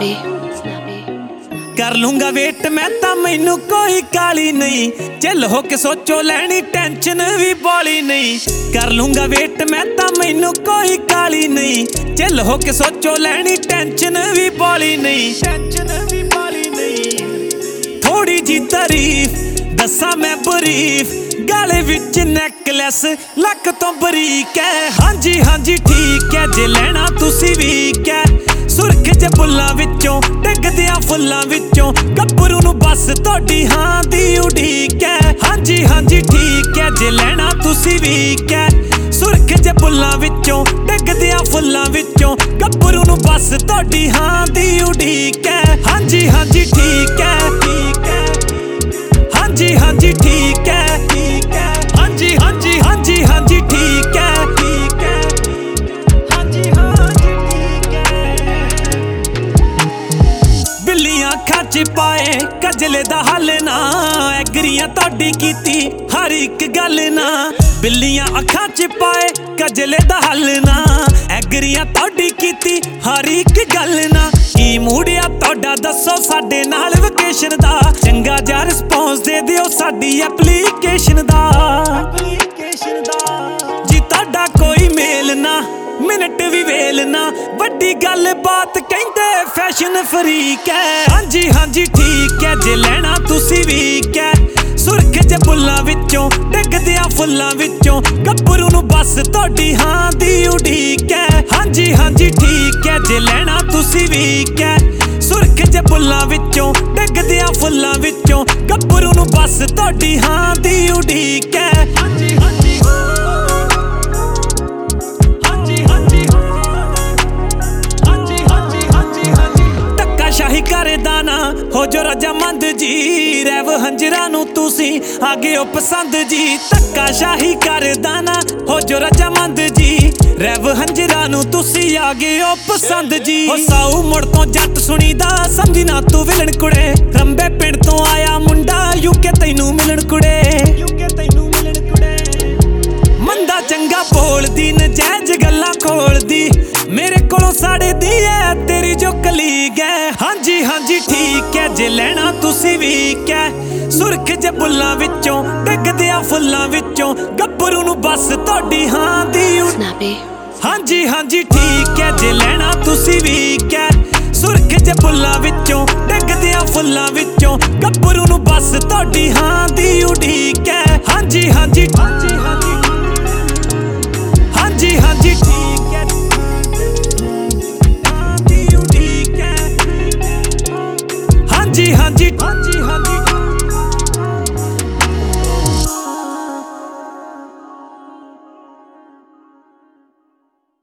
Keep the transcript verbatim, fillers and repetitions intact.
कर लूंगा वेट मैं तां मैनू कोई काली नहीं, चिल हो के सोचो लैनी टेंशन भी बॉली नहीं। कर लूंगा वेट मैं तां मैनू कोई काली नहीं, चिल हो के सोचो लैनी टेंशन भी बॉली नहीं, टेंशन भी बॉली नहीं। थोड़ी जी तारीफ दसा मैं बरीफ, गाले विच नैकलैस लक तो बरीक है। हाँ जी हाँ जी ठीक है, जे लैना तुसी वीक है। सुरख च बुल्लां विचों डिगदियां फुल्लां विचों, गब्बरू नूं बस तोड़ी हां दी उड़ीक है। हाँ जी हाँ जी ठीक है, जे लैना तुसी वीक है। सुरख च बुल्लां विचों डिगदियां फुल्लां विचों, गब्बरू नूं बस तोड़ी हां दी उड़ीक है। हाँ जी हाँ जी ठीक है, ठीक है। हाँ जी हाँ जी ठीक है, ठीक है। हाँ जी हाँ जी हाँ जी हाँ जी ठीक है, ठीक है। हाँ जी हाँ जी ठीक है। बिल्लियां अखां च पाए कजले दा हल ना, एगरियां तोड़ी कीती हर एक गल ना। बिल्लियां अखां च पाए कजले दा हल ना, एगरियां तोड़ी कीती हर एक गल ना। की मूड़िया तोड़ा दसो साडे नाल वेकेशन दा, चंगा जा रिस्पॉन्स दे दिओ साडी एप्लीकेशन दा, एप्लीकेशन दा। जी तोड़ा कोई मेल ना मिनट भी वेल ना, वड्डी गल बात कहंदे फैशन फ्रीक है। हाँ जी हाँ जी ठीक है, जे लैना तुसी वीक है। सुरख च बुल्लां विचों डिगदियां फुल्लां विचों, गब्बरू नूं बस तोड़ी हां दी उड़ीक है। हाँ जी हाँ जी ठीक है, जे लैना तुसी वीक है। सुरख च बुल्लां विचों डिगदियां फुल्लां विचों, गब्बरू नूं बस तोड़ी हां दी उड़ीक है। हाँ जी हाँ जी शाही करदा ना हो जो रजामंद जी, रैव हंजरा नूं तुसी आ गए हो पसंद जी। धक्का शाही करदा ना हो जो रजामंद जी, रैव हंजरा नूं तुसी आ गए हो पसंद जी। हो साऊ मुड़ तो जट सुनीदा समझी ना तू विलन कुड़े, रंबे पिंड तो आया मुंडा यूके तैनू मिलन कुड़े, यूके तैनू मिलन कुड़े। मंदा चंगा बोलदी नजायज गल्लां खोलदी, मेरे कोलों साड़े दी है तेरी जो कलीग है। हाँ जी हाँ जी ठीक है, जे लैना तुसी वीक है। सुरख च बुल्लां विचों डिगदियां फुल्लां विचों, गब्बरू नूं बस तोड़ी हां दी उड़ीक। हाँ जी हाँ जी ठीक है, जे लैना तुसी वीक है। सुरख च बुल्लां विचों डिगदियां फुल्लां विचों, गब्बरू नूं बस तोड़ी हां दी उड़ीक है। हाँ जी हाँ जी हाँ जी हाँ जी हाँ जी हाँ जी ठीक है। हाँ जी हाँ जी हाँ जी हाँ जी।